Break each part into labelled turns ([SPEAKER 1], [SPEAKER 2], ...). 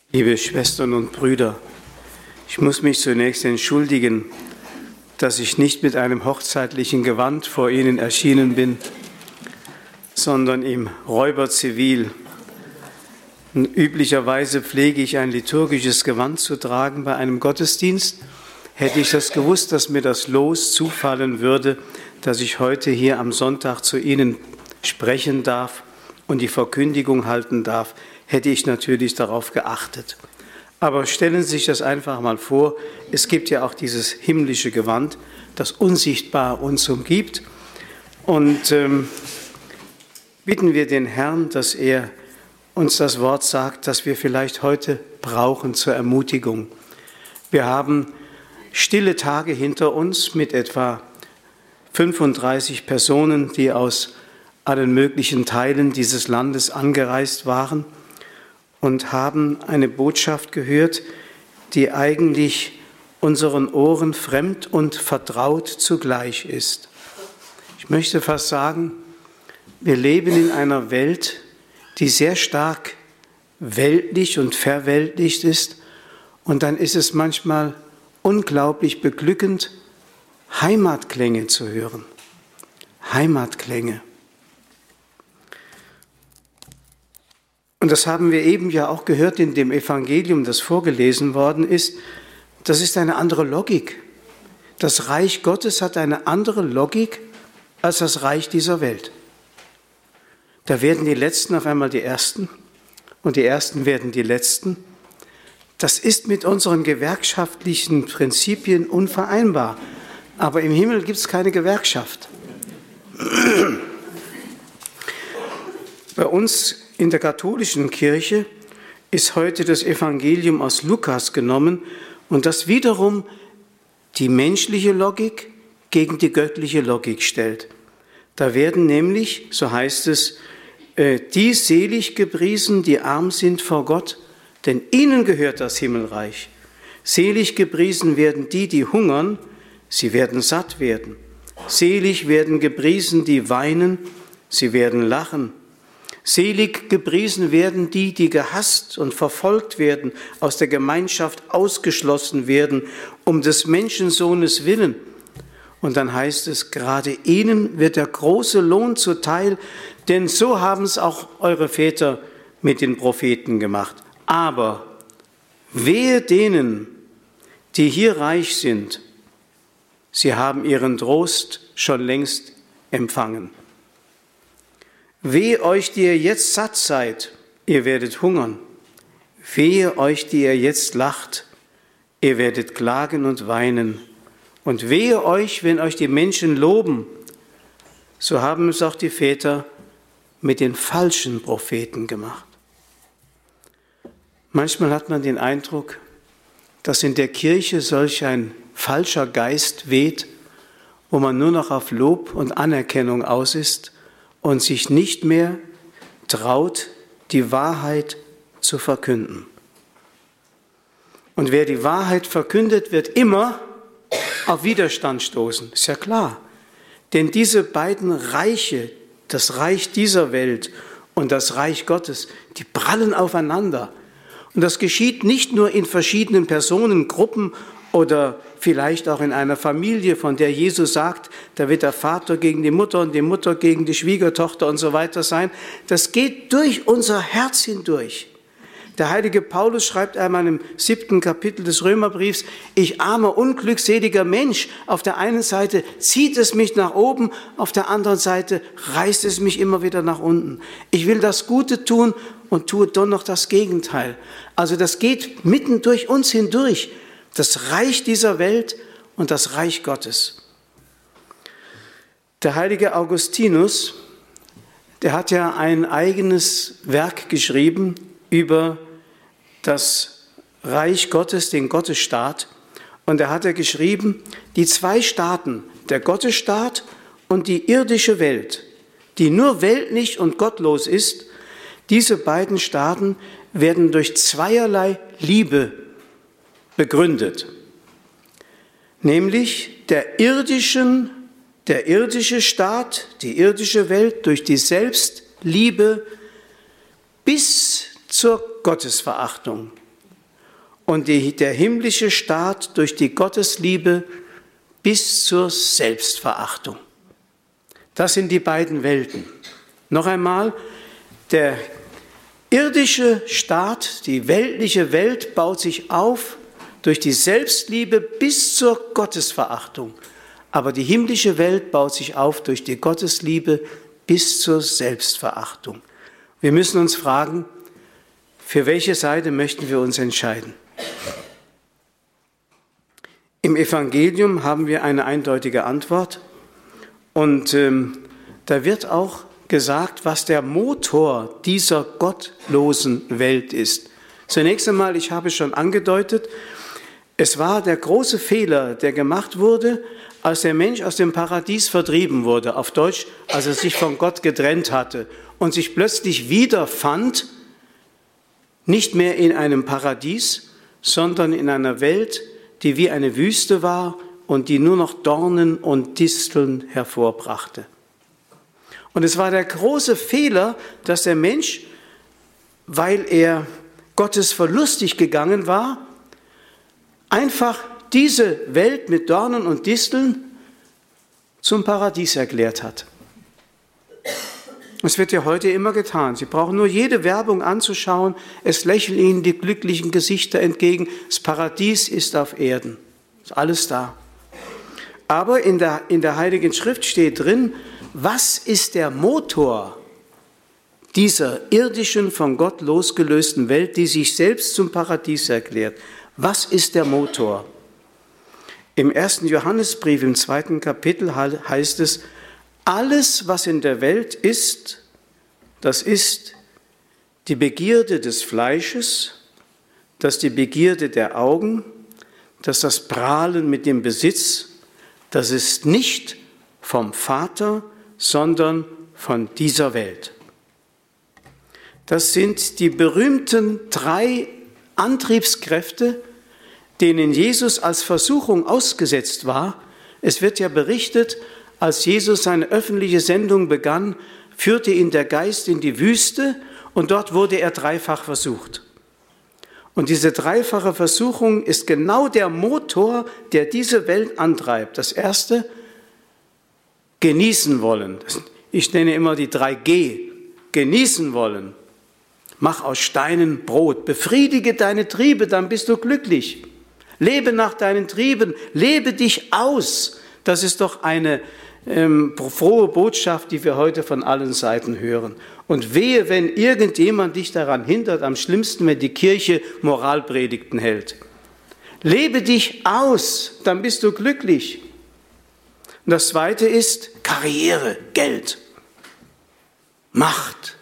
[SPEAKER 1] Liebe Schwestern und Brüder, ich muss mich zunächst entschuldigen, dass ich nicht mit einem hochzeitlichen Gewand vor Ihnen erschienen bin, sondern im Räuberzivil. Üblicherweise pflege ich ein liturgisches Gewand zu tragen bei einem Gottesdienst. Hätte ich das gewusst, dass mir das Los zufallen würde, dass ich heute hier am Sonntag zu Ihnen sprechen darf und die Verkündigung halten darf, hätte ich natürlich darauf geachtet. Aber stellen Sie sich das einfach mal vor, es gibt ja auch dieses himmlische Gewand, das unsichtbar uns umgibt. Und bitten wir den Herrn, dass er uns das Wort sagt, das wir vielleicht heute brauchen zur Ermutigung. Wir haben stille Tage hinter uns mit etwa 35 Personen, die aus allen möglichen Teilen dieses Landes angereist waren und haben eine Botschaft gehört, die eigentlich unseren Ohren fremd und vertraut zugleich ist. Ich möchte fast sagen, wir leben in einer Welt, die sehr stark weltlich und verweltlicht ist, und dann ist es manchmal unglaublich beglückend, Heimatklänge zu hören. Heimatklänge. Und das haben wir eben ja auch gehört in dem Evangelium, das vorgelesen worden ist. Das ist eine andere Logik. Das Reich Gottes hat eine andere Logik als das Reich dieser Welt. Da werden die Letzten auf einmal die Ersten und die Ersten werden die Letzten. Das ist mit unseren gewerkschaftlichen Prinzipien unvereinbar. Aber im Himmel gibt es keine Gewerkschaft. Bei uns in der katholischen Kirche ist heute das Evangelium aus Lukas genommen und das wiederum die menschliche Logik gegen die göttliche Logik stellt. Da werden nämlich, so heißt es, die selig gepriesen, die arm sind vor Gott, denn ihnen gehört das Himmelreich. Selig gepriesen werden die, die hungern, sie werden satt werden. Selig werden gepriesen, die weinen, sie werden lachen. Selig gepriesen werden die, die gehasst und verfolgt werden, aus der Gemeinschaft ausgeschlossen werden, um des Menschensohnes willen. Und dann heißt es, gerade ihnen wird der große Lohn zuteil, denn so haben es auch eure Väter mit den Propheten gemacht. Aber wehe denen, die hier reich sind, sie haben ihren Trost schon längst empfangen. Wehe euch, die ihr jetzt satt seid, ihr werdet hungern. Wehe euch, die ihr jetzt lacht, ihr werdet klagen und weinen. Und wehe euch, wenn euch die Menschen loben, so haben es auch die Väter mit den falschen Propheten gemacht. Manchmal hat man den Eindruck, dass in der Kirche solch ein falscher Geist weht, wo man nur noch auf Lob und Anerkennung aus ist und sich nicht mehr traut, die Wahrheit zu verkünden. Und wer die Wahrheit verkündet, wird immer auf Widerstand stoßen, ist ja klar. Denn diese beiden Reiche, das Reich dieser Welt und das Reich Gottes, die prallen aufeinander. Und das geschieht nicht nur in verschiedenen Personengruppen oder vielleicht auch in einer Familie, von der Jesus sagt, da wird der Vater gegen die Mutter und die Mutter gegen die Schwiegertochter und so weiter sein. Das geht durch unser Herz hindurch. Der heilige Paulus schreibt einmal im 7. Kapitel des Römerbriefs, ich armer, unglückseliger Mensch, auf der einen Seite zieht es mich nach oben, auf der anderen Seite reißt es mich immer wieder nach unten. Ich will das Gute tun und tue doch noch das Gegenteil. Also das geht mitten durch uns hindurch, das Reich dieser Welt und das Reich Gottes. Der heilige Augustinus, der hat ja ein eigenes Werk geschrieben über das Reich Gottes, den Gottesstaat. Und er hat geschrieben, die zwei Staaten, der Gottesstaat und die irdische Welt, die nur weltlich und gottlos ist, diese beiden Staaten werden durch zweierlei Liebe begründet. Nämlich der irdische Staat, die irdische Welt durch die Selbstliebe bis zur Gottesverachtung. und der himmlische Staat durch die Gottesliebe bis zur Selbstverachtung. Das sind die beiden Welten. Noch einmal, der irdische Staat, die weltliche Welt baut sich auf durch die Selbstliebe bis zur Gottesverachtung. Aber die himmlische Welt baut sich auf durch die Gottesliebe bis zur Selbstverachtung. Wir müssen uns fragen, für welche Seite möchten wir uns entscheiden? Im Evangelium haben wir eine eindeutige Antwort und da wird auch gesagt, was der Motor dieser gottlosen Welt ist. Zunächst einmal, ich habe schon angedeutet, es war der große Fehler, der gemacht wurde, als der Mensch aus dem Paradies vertrieben wurde, auf Deutsch, als er sich von Gott getrennt hatte und sich plötzlich wiederfand, nicht mehr in einem Paradies, sondern in einer Welt, die wie eine Wüste war und die nur noch Dornen und Disteln hervorbrachte. Und es war der große Fehler, dass der Mensch, weil er Gottes verlustig gegangen war, einfach diese Welt mit Dornen und Disteln zum Paradies erklärt hat. Es wird ja heute immer getan. Sie brauchen nur jede Werbung anzuschauen. Es lächeln Ihnen die glücklichen Gesichter entgegen. Das Paradies ist auf Erden. Ist alles da. Aber in der Heiligen Schrift steht drin, was ist der Motor dieser irdischen, von Gott losgelösten Welt, die sich selbst zum Paradies erklärt? Was ist der Motor? Im 1. Johannesbrief, im 2. Kapitel heißt es, alles, was in der Welt ist, das ist die Begierde des Fleisches, das ist die Begierde der Augen, das ist das Prahlen mit dem Besitz, das ist nicht vom Vater, sondern von dieser Welt. Das sind die berühmten 3 Antriebskräfte, denen Jesus als Versuchung ausgesetzt war. Es wird ja berichtet, als Jesus seine öffentliche Sendung begann, führte ihn der Geist in die Wüste und dort wurde er 3-fach versucht. Und diese 3-fache Versuchung ist genau der Motor, der diese Welt antreibt. Das erste, genießen wollen. Ich nenne immer die 3G. Genießen wollen. Mach aus Steinen Brot. Befriedige deine Triebe, dann bist du glücklich. Lebe nach deinen Trieben. Lebe dich aus. Das ist doch eine frohe Botschaft, die wir heute von allen Seiten hören. Und wehe, wenn irgendjemand dich daran hindert, am schlimmsten, wenn die Kirche Moralpredigten hält. Lebe dich aus, dann bist du glücklich. Und das Zweite ist Karriere, Geld, Macht,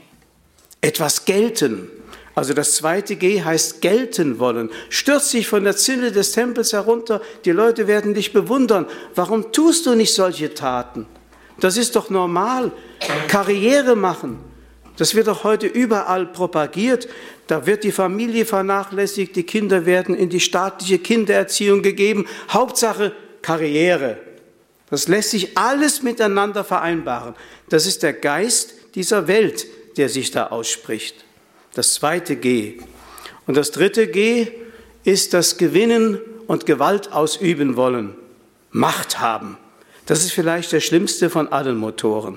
[SPEAKER 1] etwas gelten. Also das 2. G heißt gelten wollen. Stürz dich von der Zinne des Tempels herunter, die Leute werden dich bewundern. Warum tust du nicht solche Taten? Das ist doch normal. Karriere machen, das wird doch heute überall propagiert. Da wird die Familie vernachlässigt, die Kinder werden in die staatliche Kindererziehung gegeben. Hauptsache Karriere. Das lässt sich alles miteinander vereinbaren. Das ist der Geist dieser Welt, der sich da ausspricht. Das 2. G. Und das 3. G ist das Gewinnen und Gewalt ausüben wollen. Macht haben. Das ist vielleicht der schlimmste von allen Motoren.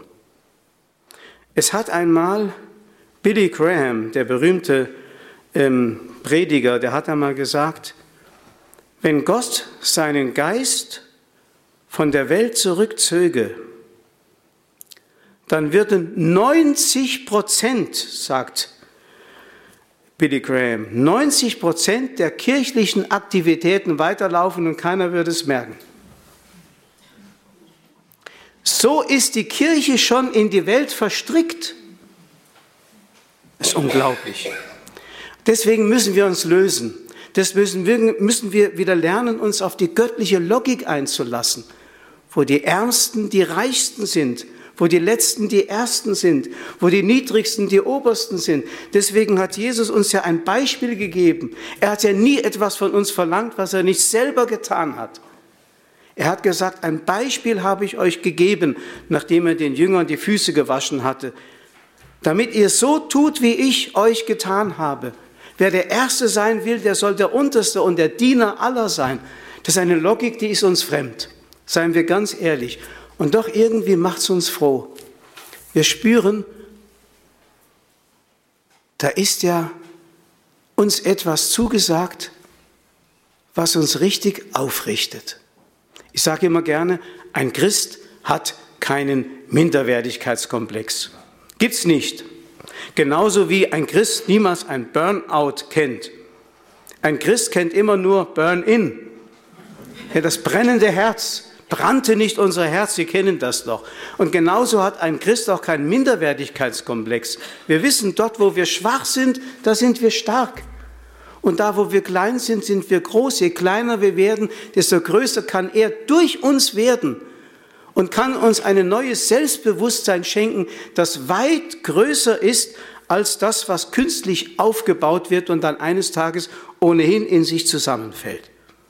[SPEAKER 1] Es hat einmal Billy Graham, der berühmte Prediger, der hat einmal gesagt, wenn Gott seinen Geist von der Welt zurückzöge, dann würden 90%, sagt Billy Graham, 90% der kirchlichen Aktivitäten weiterlaufen und keiner würde es merken. So ist die Kirche schon in die Welt verstrickt. Das ist unglaublich. Deswegen müssen wir uns lösen. Deswegen müssen wir wieder lernen, uns auf die göttliche Logik einzulassen, wo die Ärmsten die Reichsten sind, wo die Letzten die Ersten sind, wo die Niedrigsten die Obersten sind. Deswegen hat Jesus uns ja ein Beispiel gegeben. Er hat ja nie etwas von uns verlangt, was er nicht selber getan hat. Er hat gesagt, ein Beispiel habe ich euch gegeben, nachdem er den Jüngern die Füße gewaschen hatte, damit ihr so tut, wie ich euch getan habe. Wer der Erste sein will, der soll der Unterste und der Diener aller sein. Das ist eine Logik, die ist uns fremd. Seien wir ganz ehrlich. Und doch irgendwie macht es uns froh. Wir spüren, da ist ja uns etwas zugesagt, was uns richtig aufrichtet. Ich sage immer gerne, ein Christ hat keinen Minderwertigkeitskomplex. Gibt's nicht. Genauso wie ein Christ niemals ein Burnout kennt. Ein Christ kennt immer nur Burn-in. Ja, das brennende Herz. Brannte nicht unser Herz, Sie kennen das doch. Und genauso hat ein Christ auch keinen Minderwertigkeitskomplex. Wir wissen, dort, wo wir schwach sind, da sind wir stark. Und da, wo wir klein sind, sind wir groß. Je kleiner wir werden, desto größer kann er durch uns werden und kann uns ein neues Selbstbewusstsein schenken, das weit größer ist als das, was künstlich aufgebaut wird und dann eines Tages ohnehin in sich zusammenfällt.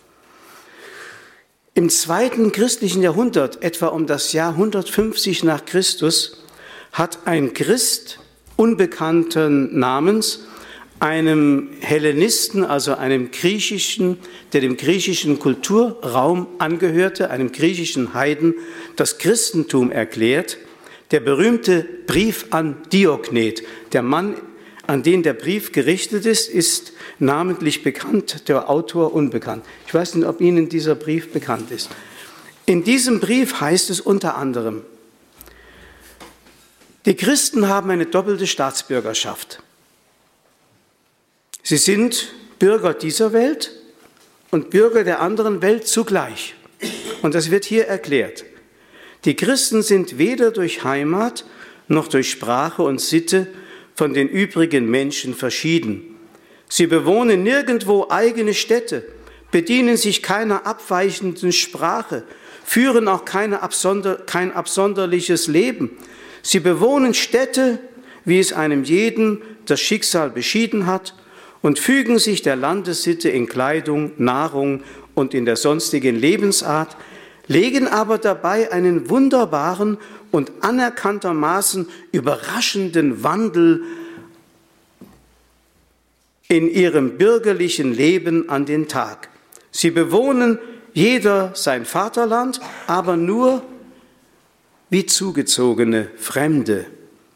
[SPEAKER 1] Im 2. christlichen Jahrhundert, etwa um das Jahr 150 nach Christus, hat ein Christ unbekannten Namens einem Hellenisten, also einem griechischen, der dem griechischen Kulturraum angehörte, einem griechischen Heiden, das Christentum erklärt. Der berühmte Brief an Diognet, der Mann, an den der Brief gerichtet ist namentlich bekannt, der Autor unbekannt. Ich weiß nicht, ob Ihnen dieser Brief bekannt ist. In diesem Brief heißt es unter anderem, die Christen haben eine doppelte Staatsbürgerschaft. Sie sind Bürger dieser Welt und Bürger der anderen Welt zugleich. Und das wird hier erklärt. Die Christen sind weder durch Heimat noch durch Sprache und Sitte von den übrigen Menschen verschieden. Sie bewohnen nirgendwo eigene Städte, bedienen sich keiner abweichenden Sprache, führen auch kein absonderliches Leben. Sie bewohnen Städte, wie es einem jeden das Schicksal beschieden hat, und fügen sich der Landessitte in Kleidung, Nahrung und in der sonstigen Lebensart, legen aber dabei einen wunderbaren und anerkanntermaßen überraschenden Wandel in ihrem bürgerlichen Leben an den Tag. Sie bewohnen jeder sein Vaterland, aber nur wie zugezogene Fremde.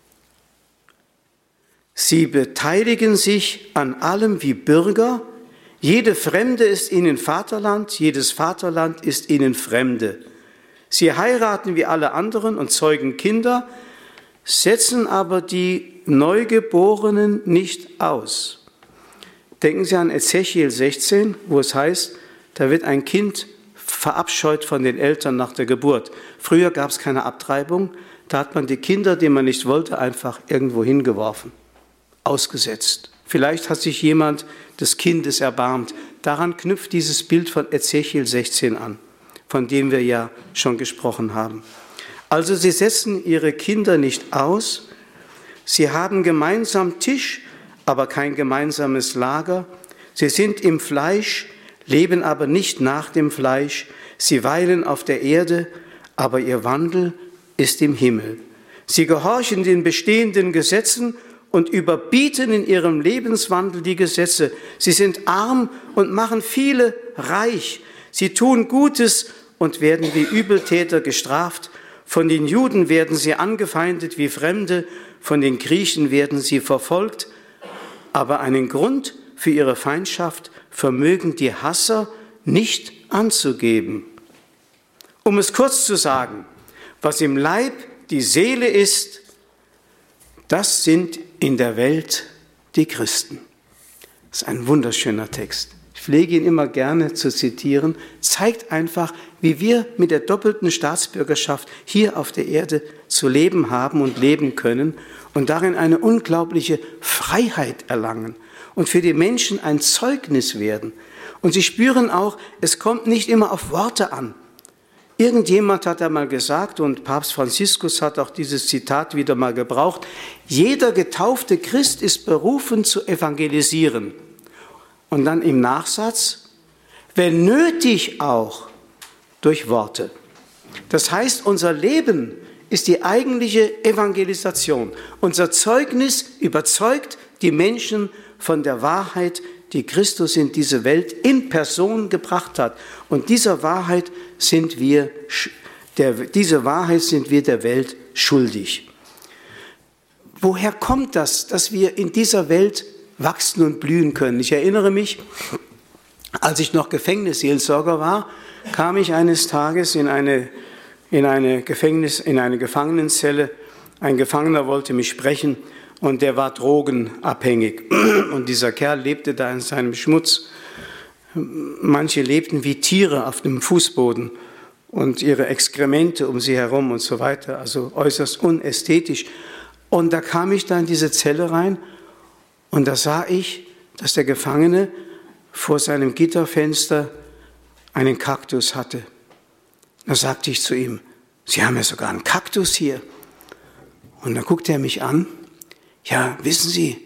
[SPEAKER 1] Sie beteiligen sich an allem wie Bürger. Jede Fremde ist ihnen Vaterland, jedes Vaterland ist ihnen Fremde. Sie heiraten wie alle anderen und zeugen Kinder, setzen aber die Neugeborenen nicht aus. Denken Sie an Ezechiel 16, wo es heißt, da wird ein Kind verabscheut von den Eltern nach der Geburt. Früher gab es keine Abtreibung, da hat man die Kinder, die man nicht wollte, einfach irgendwo hingeworfen, ausgesetzt. Vielleicht hat sich jemand des Kindes erbarmt. Daran knüpft dieses Bild von Ezechiel 16 an, von dem wir ja schon gesprochen haben. Also sie setzen ihre Kinder nicht aus, sie haben gemeinsam Tisch, aber kein gemeinsames Lager. Sie sind im Fleisch, leben aber nicht nach dem Fleisch. Sie weilen auf der Erde, aber ihr Wandel ist im Himmel. Sie gehorchen den bestehenden Gesetzen und überbieten in ihrem Lebenswandel die Gesetze. Sie sind arm und machen viele reich. Sie tun Gutes und werden wie Übeltäter gestraft. Von den Juden werden sie angefeindet wie Fremde, von den Griechen werden sie verfolgt. Aber einen Grund für ihre Feindschaft vermögen die Hasser nicht anzugeben. Um es kurz zu sagen, was im Leib die Seele ist, das sind in der Welt die Christen. Das ist ein wunderschöner Text. Ich pflege ihn immer gerne zu zitieren. Zeigt einfach, wie wir mit der doppelten Staatsbürgerschaft hier auf der Erde zu leben haben und leben können und darin eine unglaubliche Freiheit erlangen und für die Menschen ein Zeugnis werden. Und sie spüren auch, es kommt nicht immer auf Worte an. Irgendjemand hat einmal gesagt, und Papst Franziskus hat auch dieses Zitat wieder mal gebraucht, jeder getaufte Christ ist berufen zu evangelisieren. Und dann im Nachsatz, wenn nötig auch durch Worte. Das heißt, unser Leben ist die eigentliche Evangelisation. Unser Zeugnis überzeugt die Menschen von der Wahrheit, die Christus in diese Welt in Person gebracht hat. Und diese Wahrheit sind wir der Welt schuldig. Woher kommt das, dass wir in dieser Welt wachsen und blühen können? Ich erinnere mich, als ich noch Gefängnisseelsorger war, kam ich eines Tages in eine Gefangenenzelle. Ein Gefangener wollte mich sprechen und der war drogenabhängig. Und dieser Kerl lebte da in seinem Schmutz. Manche lebten wie Tiere auf dem Fußboden und ihre Exkremente um sie herum und so weiter, also äußerst unästhetisch. Und da kam ich da in diese Zelle rein und da sah ich, dass der Gefangene vor seinem Gitterfenster einen Kaktus hatte. Da sagte ich zu ihm, Sie haben ja sogar einen Kaktus hier. Und dann guckte er mich an. Ja, wissen Sie,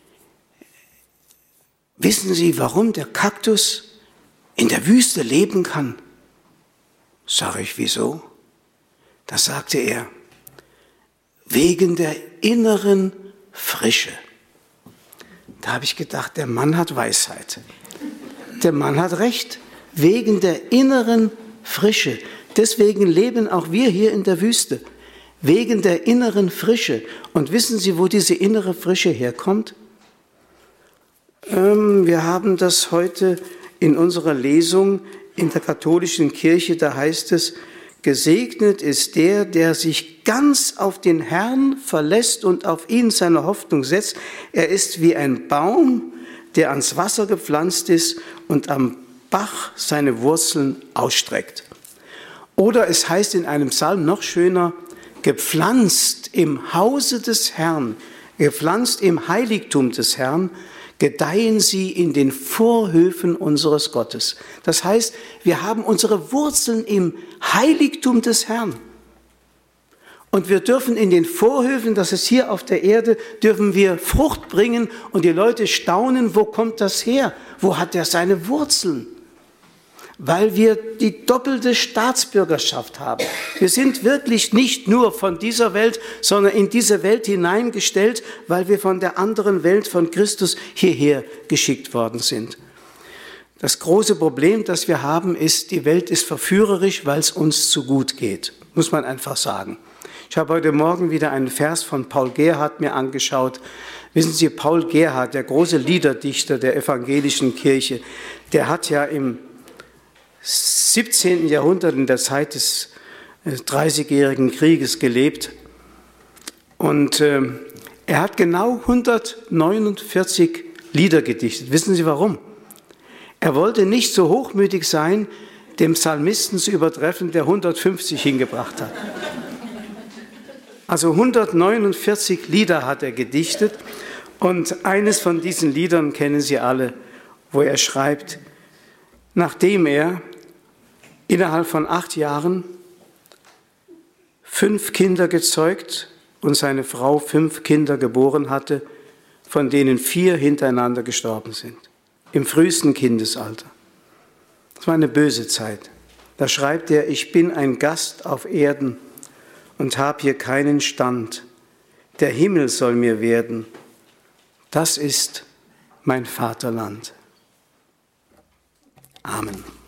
[SPEAKER 1] warum der Kaktus in der Wüste leben kann? Sag ich, wieso? Da sagte er, wegen der inneren Frische. Da habe ich gedacht, der Mann hat Weisheit. Der Mann hat recht. Wegen der inneren Frische. Deswegen leben auch wir hier in der Wüste. Wegen der inneren Frische. Und wissen Sie, wo diese innere Frische herkommt? Wir haben das heute in unserer Lesung in der katholischen Kirche. Da heißt es, gesegnet ist der sich ganz auf den Herrn verlässt und auf ihn seine Hoffnung setzt. Er ist wie ein Baum, der ans Wasser gepflanzt ist und am Bach seine Wurzeln ausstreckt. Oder es heißt in einem Psalm noch schöner, gepflanzt im Hause des Herrn, gepflanzt im Heiligtum des Herrn, gedeihen sie in den Vorhöfen unseres Gottes. Das heißt, wir haben unsere Wurzeln im Heiligtum des Herrn. Und wir dürfen in den Vorhöfen, das ist hier auf der Erde, dürfen wir Frucht bringen und die Leute staunen, wo kommt das her? Wo hat er seine Wurzeln? Weil wir die doppelte Staatsbürgerschaft haben. Wir sind wirklich nicht nur von dieser Welt, sondern in diese Welt hineingestellt, weil wir von der anderen Welt, von Christus, hierher geschickt worden sind. Das große Problem, das wir haben, ist, die Welt ist verführerisch, weil es uns zu gut geht. Muss man einfach sagen. Ich habe heute Morgen wieder einen Vers von Paul Gerhardt mir angeschaut. Wissen Sie, Paul Gerhardt, der große Liederdichter der evangelischen Kirche, der hat ja im 17. Jahrhundert in der Zeit des Dreißigjährigen Krieges gelebt. Und er hat genau 149 Lieder gedichtet. Wissen Sie warum? Er wollte nicht so hochmütig sein, dem Psalmisten zu übertreffen, der 150 hingebracht hat. Also 149 Lieder hat er gedichtet. Und eines von diesen Liedern kennen Sie alle, wo er schreibt, nachdem er innerhalb von 8 Jahren 5 Kinder gezeugt und seine Frau 5 Kinder geboren hatte, von denen 4 hintereinander gestorben sind, im frühesten Kindesalter. Das war eine böse Zeit. Da schreibt er, ich bin ein Gast auf Erden und habe hier keinen Stand. Der Himmel soll mir werden. Das ist mein Vaterland. Amen.